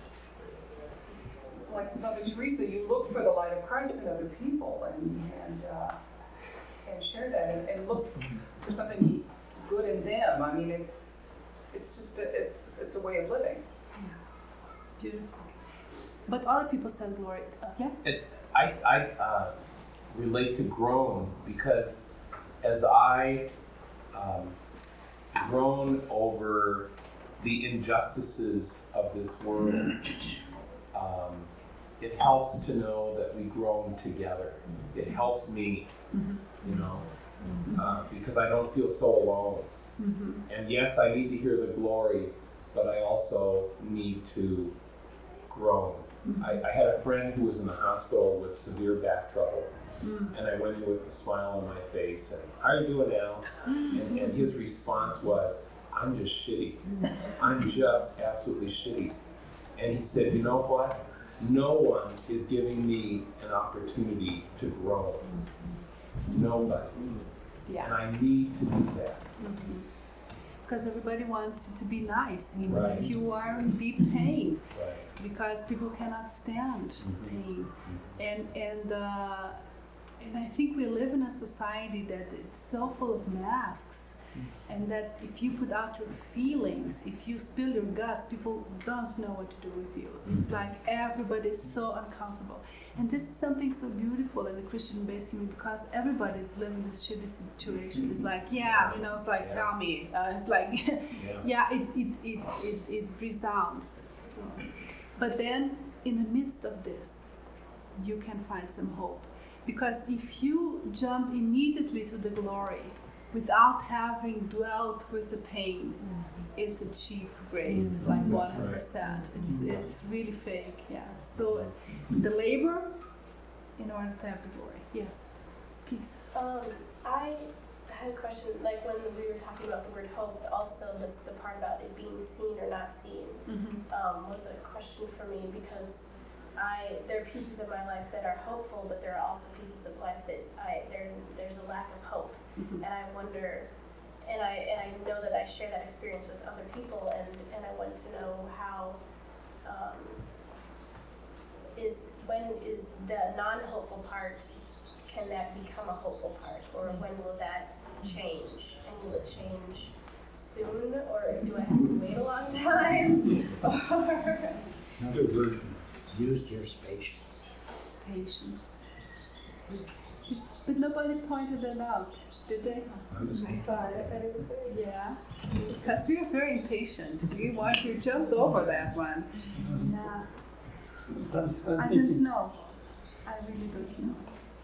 like Mother Teresa, you look for the light of Christ in other people, and and uh, and share that, and, and look for something good in them. I mean, it's it's just a, it's it's a way of living. Beautiful. But other people send glory. Uh, yeah? It, I, I uh, relate to groan because as I um, groan over the injustices of this world, um, it helps to know that we groan together. It helps me, you know, uh, because I don't feel so alone. Mm-hmm. And yes, I need to hear the glory, but I also need to groan. Mm-hmm. I, I had a friend who was in the hospital with severe back trouble, Mm. and I went in with a smile on my face and, how are you doing, Al? And, and his response was, I'm just shitty. I'm just absolutely shitty. And he said, you know what? No one is giving me an opportunity to grow. Nobody. Yeah. And I need to do that. Because everybody wants you to be nice, even Right. if you are in deep pain. Right. Because people cannot stand Mhm. pain. And and uh, and I think we live in a society that it's so full of masks, and that if you put out your feelings, if you spill your guts, people don't know what to do with you. It's like everybody is so uncomfortable. And this is something so beautiful in the Christian-based community, because everybody's living this shitty situation. It's like, yeah, you know, it's like, tell me. Uh, it's like, yeah, it, it, it, it, it resounds. So, but then, in the midst of this, you can find some hope. Because if you jump immediately to the glory, without having dwelt with the pain, mm-hmm. it's a cheap grace, mm-hmm. like one hundred percent. It's, it's really fake, yeah. So the labor in order to have the glory. Yes, please. Um, I had a question, like when we were talking about the word hope, also this, the part about it being seen or not seen, mm-hmm. um, was a question for me, because I, there are pieces of my life that are hopeful, but there are also pieces of life that I, there, there's a lack of hope. Mm-hmm. And I wonder, and I and I know that I share that experience with other people, and, and I want to know how, um, is, when is the non-hopeful part, can that become a hopeful part, or when will that change? And will it change soon, or do I have to wait a long time? Or Another version. Used your patience. Patience. But nobody pointed that out, did they? I thought it, but it was very Yeah. Because we are very impatient. We want to jump over that one. Nah. I'm, I'm I thinking, don't know. I really don't know.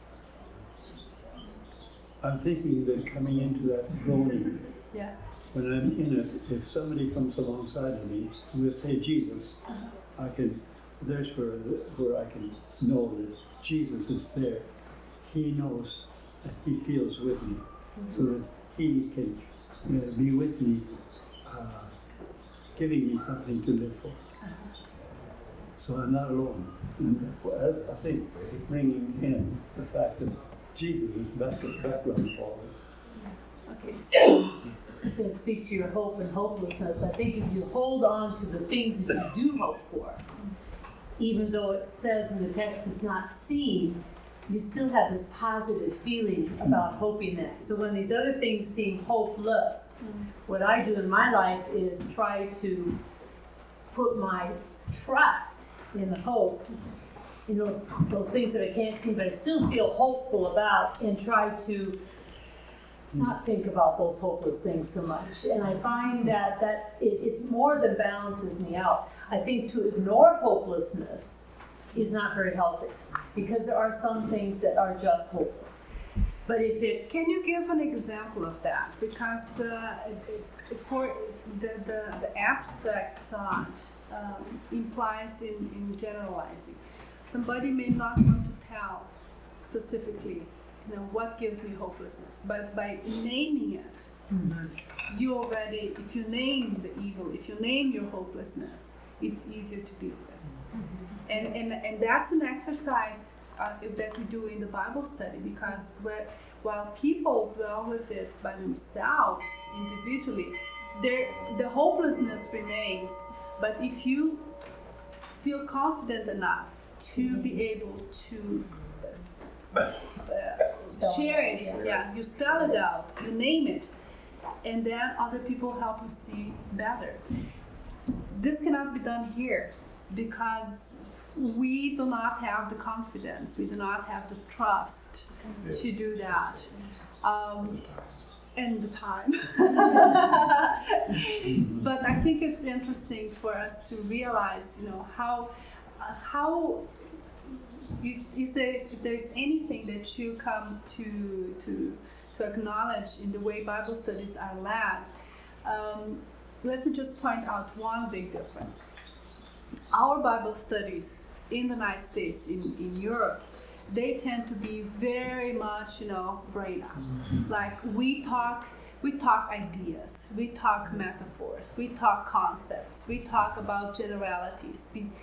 I'm thinking that coming into that groaning, Yeah. when I'm in it, if somebody comes alongside of me with, say, Jesus, uh-huh. I can, there's where, where I can know that Jesus is there. He knows that he feels with me, mm-hmm. so that he can uh, be with me, uh, giving me something to live for. Uh-huh. So I'm not alone. And I, I think bringing in the fact that Jesus is back in the background for all this. Okay. I was going to speak to your hope and hopelessness. I think if you hold on to the things that you do hope for, even though it says in the text it's not seen, you still have this positive feeling about hoping that. So when these other things seem hopeless, mm-hmm. what I do in my life is try to put my trust in the hope, in those, those things that I can't see, but I still feel hopeful about, and try to not think about those hopeless things so much. And I find that, that it, it's more than balances me out. I think to ignore hopelessness is not very healthy, because there are some things that are just hopeless. But if it... Can you give an example of that? Because uh, for the, the, the abstract thought um, implies in, in generalizing. Somebody may not want to tell specifically, you know, what gives me hopelessness, but by naming it, mm-hmm. you already, if you name the evil, if you name your hopelessness, it's easier to deal with. Mm-hmm. And, and, and that's an exercise uh, that we do in the Bible study, because we're, while people dwell with it by themselves, individually, the hopelessness remains. But if you feel confident enough to be able to uh, share it, yeah. yeah, you spell it out, you name it, and then other people help you see better. This cannot be done here because we do not have the confidence, we do not have the trust yeah. to do that. Um, and the time. But I think it's interesting for us to realize, you know, how, uh, how if, if, there, if there's anything that you come to, to, to acknowledge in the way Bible studies are led, um, let me just point out one big difference. Our Bible studies in the United States, in, in Europe, they tend to be very much, you know, brain up. Mm-hmm. It's like we talk, we talk ideas, we talk metaphors, we talk concepts, we talk about generalities. We,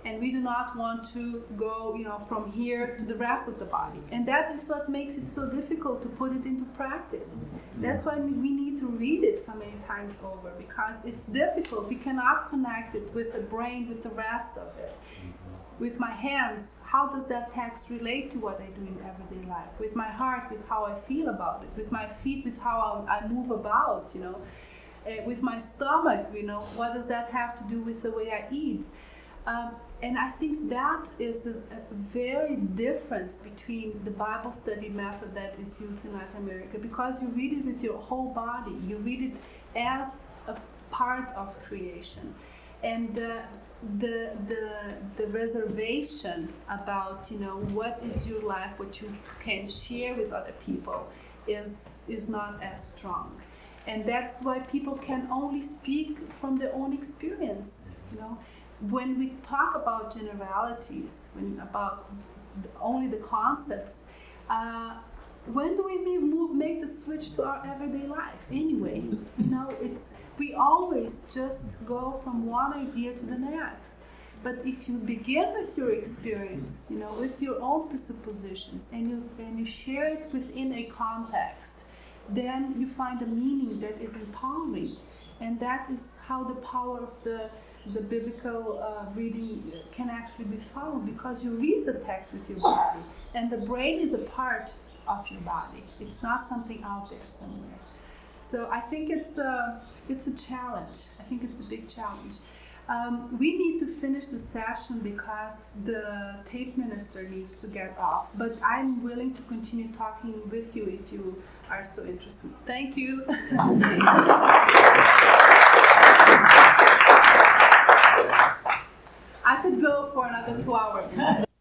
And we do not want to go, you know, from here to the rest of the body. And that is what makes it so difficult to put it into practice. That's why we need to read it so many times over, because it's difficult. We cannot connect it with the brain, with the rest of it. With my hands, how does that text relate to what I do in everyday life? With my heart, with how I feel about it. With my feet, with how I, I move about, you know. Uh, with my stomach, you know, what does that have to do with the way I eat? Um, and I think that is a, a very difference between the Bible study method that is used in Latin America, because you read it with your whole body. You read it as a part of creation. And uh, the, the, the reservation about, you know, what is your life, what you can share with other people is, is not as strong. And that's why people can only speak from their own experience, you know. When we talk about generalities, when about the, only the concepts, uh, when do we move, make the switch to our everyday life? Anyway, you know, it's we always just go from one idea to the next. But if you begin with your experience, you know, with your own presuppositions, and you and you share it within a context, then you find a meaning that is empowering, and that is how the power of the the biblical uh, reading can actually be found, because you read the text with your body, and the brain is a part of your body. It's not something out there somewhere. So I think it's a, it's a challenge. I think it's a big challenge. Um, we need to finish the session because the tape minister needs to get off, but I'm willing to continue talking with you if you are so interested. Thank you. I could go for another two hours.